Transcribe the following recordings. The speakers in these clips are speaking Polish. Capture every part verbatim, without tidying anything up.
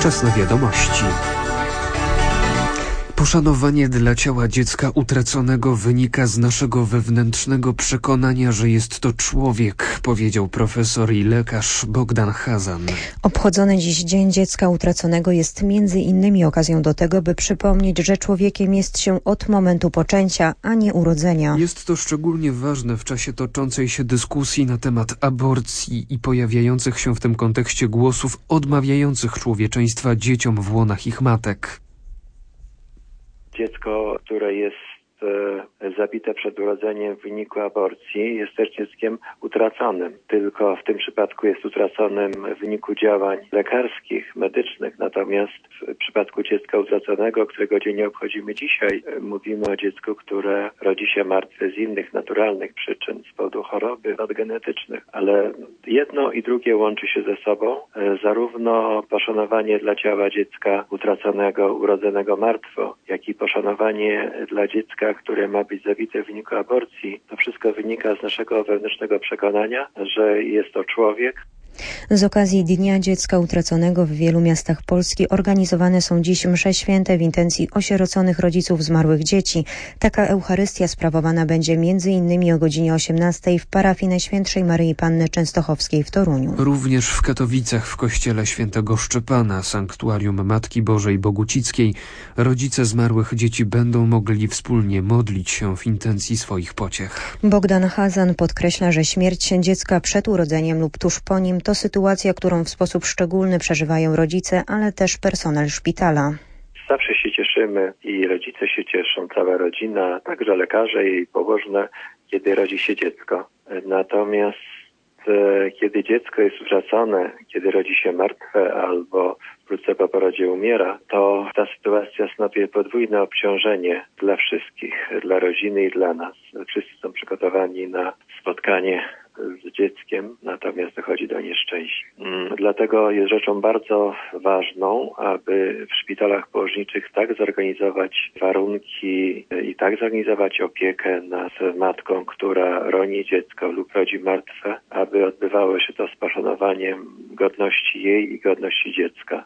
Czas na wiadomości. Poszanowanie dla ciała dziecka utraconego wynika z naszego wewnętrznego przekonania, że jest to człowiek, powiedział profesor i lekarz Bogdan Hazan. Obchodzony dziś Dzień Dziecka Utraconego jest między innymi okazją do tego, by przypomnieć, że człowiekiem jest się od momentu poczęcia, a nie urodzenia. Jest to szczególnie ważne w czasie toczącej się dyskusji na temat aborcji i pojawiających się w tym kontekście głosów odmawiających człowieczeństwa dzieciom w łonach ich matek. Dziecko, które jest e, zabite przed urodzeniem w wyniku aborcji, jest też dzieckiem utraconym. Tylko w tym przypadku jest utraconym w wyniku działań lekarskich, medycznych. Natomiast w przypadku dziecka utraconego, którego dzień obchodzimy dzisiaj, e, mówimy o dziecku, które rodzi się martwe z innych naturalnych przyczyn, z powodu choroby genetycznych. Ale jedno i drugie łączy się ze sobą. E, zarówno poszanowanie dla ciała dziecka utraconego, urodzonego martwo, jak i poszanowanie dla dziecka, które ma być zabite w wyniku aborcji, to wszystko wynika z naszego wewnętrznego przekonania, że jest to człowiek. Z okazji Dnia Dziecka Utraconego w wielu miastach Polski organizowane są dziś msze święte w intencji osieroconych rodziców zmarłych dzieci. Taka Eucharystia sprawowana będzie m.in. o godzinie osiemnastej w parafii Najświętszej Maryi Panny Częstochowskiej w Toruniu. Również w Katowicach w kościele świętego Szczepana, sanktuarium Matki Bożej Bogucickiej, rodzice zmarłych dzieci będą mogli wspólnie modlić się w intencji swoich pociech. Bogdan Hazan podkreśla, że śmierć dziecka przed urodzeniem lub tuż po nim to sytuacja, którą w sposób szczególny przeżywają rodzice, ale też personel szpitala. Zawsze się cieszymy i rodzice się cieszą, cała rodzina, także lekarze i położne, kiedy rodzi się dziecko. Natomiast e, kiedy dziecko jest utracone, kiedy rodzi się martwe albo wkrótce po porodzie umiera, to ta sytuacja stanowi podwójne obciążenie dla wszystkich, dla rodziny i dla nas. Wszyscy są przygotowani na spotkanie z dzieckiem, natomiast dochodzi do nieszczęść. Dlatego jest rzeczą bardzo ważną, aby w szpitalach położniczych tak zorganizować warunki i tak zorganizować opiekę nad matką, która roni dziecko lub rodzi martwe, aby odbywało się to z poszanowaniem godności jej i godności dziecka.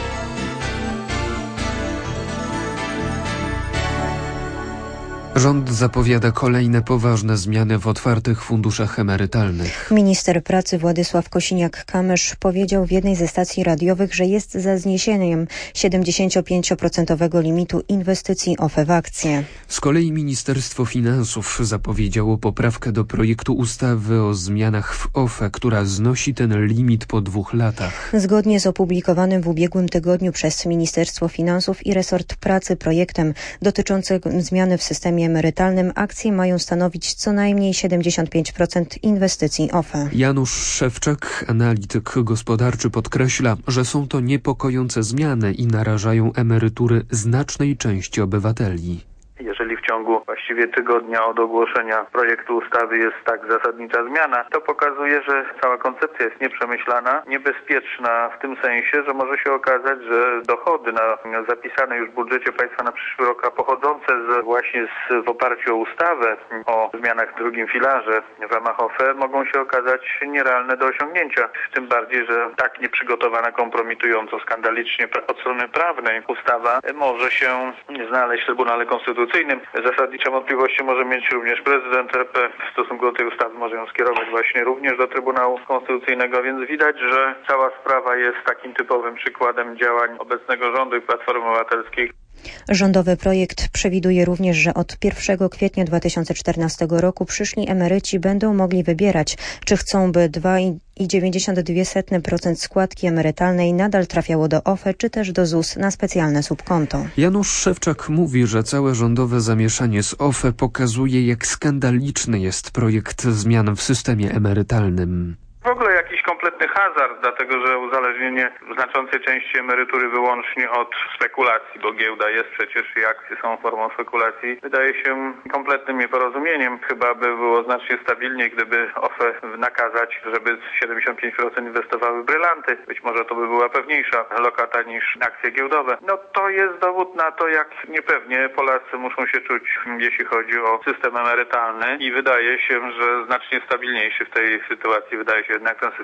Rząd zapowiada kolejne poważne zmiany w otwartych funduszach emerytalnych. Minister pracy Władysław Kosiniak-Kamysz powiedział w jednej ze stacji radiowych, że jest za zniesieniem siedemdziesięciopięcioprocentowego limitu inwestycji O F E w akcje. Z kolei Ministerstwo Finansów zapowiedziało poprawkę do projektu ustawy o zmianach w O F E, która znosi ten limit po dwóch latach. Zgodnie z opublikowanym w ubiegłym tygodniu przez Ministerstwo Finansów i Resort Pracy projektem dotyczącym zmiany w systemie emerytalnym akcje mają stanowić co najmniej siedemdziesiąt pięć procent inwestycji O F E. Janusz Szewczak, analityk gospodarczy, podkreśla, że są to niepokojące zmiany i narażają emerytury znacznej części obywateli. Jeżeli w ciągu właściwie tygodnia od ogłoszenia projektu ustawy jest tak zasadnicza zmiana, to pokazuje, że cała koncepcja jest nieprzemyślana, niebezpieczna w tym sensie, że może się okazać, że dochody na zapisane już w budżecie państwa na przyszły rok, a pochodzące z, właśnie z, w oparciu o ustawę o zmianach w drugim filarze w ramach O F E mogą się okazać nierealne do osiągnięcia. Tym bardziej, że tak nieprzygotowana, kompromitująco, skandalicznie od strony prawnej ustawa może się znaleźć w Trybunale Konstytucyjnym. Zasadnicze wątpliwości może mieć również prezydent R P. W stosunku do tej ustawy może ją skierować właśnie również do Trybunału Konstytucyjnego, więc widać, że cała sprawa jest takim typowym przykładem działań obecnego rządu i Platformy Obywatelskiej. Rządowy projekt przewiduje również, że od pierwszego kwietnia dwa tysiące czternastego roku przyszli emeryci będą mogli wybierać, czy chcą, by dwa i dziewięćdziesiąt dwa procent składki emerytalnej nadal trafiało do O F E, czy też do Z U S na specjalne subkonto. Janusz Szewczak mówi, że całe rządowe zamieszanie z O F E pokazuje, jak skandaliczny jest projekt zmian w systemie emerytalnym. W ogóle jakiś kompletny hazard, dlatego że uzależnienie znaczącej części emerytury wyłącznie od spekulacji, bo giełda jest przecież i akcje są formą spekulacji, wydaje się kompletnym nieporozumieniem. Chyba by było znacznie stabilniej, gdyby O F E nakazać, żeby siedemdziesiąt pięć procent inwestowały w brylanty. Być może to by była pewniejsza lokata niż akcje giełdowe. No to jest dowód na to, jak niepewnie Polacy muszą się czuć, jeśli chodzi o system emerytalny, i wydaje się, że znacznie stabilniejszy w tej sytuacji wydaje się jednak ten system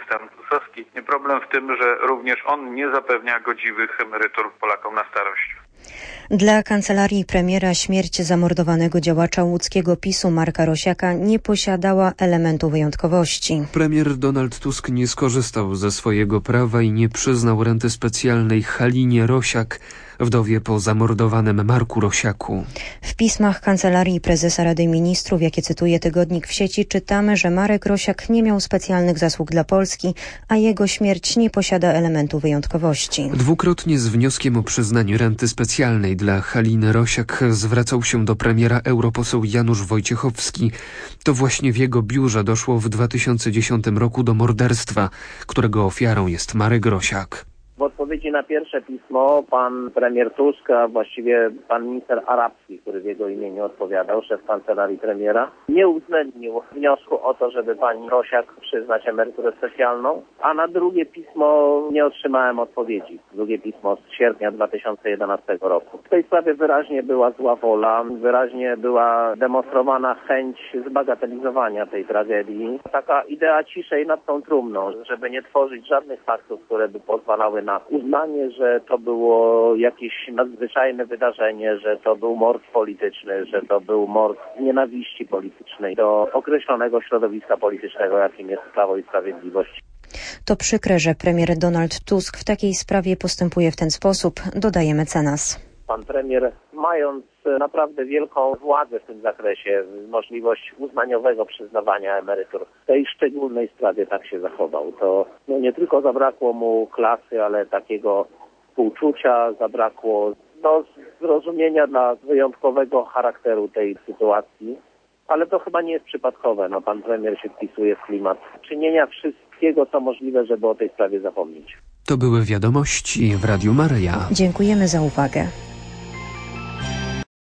system tusowski. Problem w tym, że również on nie zapewnia godziwych emerytur Polakom na starość. Dla kancelarii premiera śmierć zamordowanego działacza łódzkiego PiSu Marka Rosiaka nie posiadała elementu wyjątkowości. Premier Donald Tusk nie skorzystał ze swojego prawa i nie przyznał renty specjalnej Halinie Rosiak, wdowie po zamordowanym Marku Rosiaku. W pismach Kancelarii Prezesa Rady Ministrów, jakie cytuje tygodnik w sieci, czytamy, że Marek Rosiak nie miał specjalnych zasług dla Polski, a jego śmierć nie posiada elementu wyjątkowości. Dwukrotnie z wnioskiem o przyznanie renty specjalnej dla Haliny Rosiak zwracał się do premiera europoseł Janusz Wojciechowski. To właśnie w jego biurze doszło w dwa tysiące dziesiątym roku do morderstwa, którego ofiarą jest Marek Rosiak. W odpowiedzi na pierwsze pismo pan premier Tusk, a właściwie pan minister Arabski, który w jego imieniu odpowiadał, szef kancelarii premiera, nie uwzględnił wniosku o to, żeby pani Rosiak przyznać emeryturę specjalną, a na drugie pismo nie otrzymałem odpowiedzi. Drugie pismo z sierpnia dwa tysiące jedenastego roku. W tej sprawie wyraźnie była zła wola, wyraźnie była demonstrowana chęć zbagatelizowania tej tragedii. Taka idea ciszej nad tą trumną, żeby nie tworzyć żadnych faktów, które by pozwalały na uznanie, że to było jakieś nadzwyczajne wydarzenie, że to był mord polityczny, że to był mord z nienawiści politycznej do określonego środowiska politycznego, jakim jest Prawo i Sprawiedliwość. To przykre, że premier Donald Tusk w takiej sprawie postępuje w ten sposób, dodaje mecenas. Pan premier, mając naprawdę wielką władzę w tym zakresie, możliwość uznaniowego przyznawania emerytur, w tej szczególnej sprawie tak się zachował. To no, nie tylko zabrakło mu klasy, ale takiego współczucia, zabrakło no, zrozumienia dla wyjątkowego charakteru tej sytuacji. Ale to chyba nie jest przypadkowe. No, pan premier się wpisuje w klimat czynienia wszystkiego, co możliwe, żeby o tej sprawie zapomnieć. To były wiadomości w Radiu Maryja. Dziękujemy za uwagę.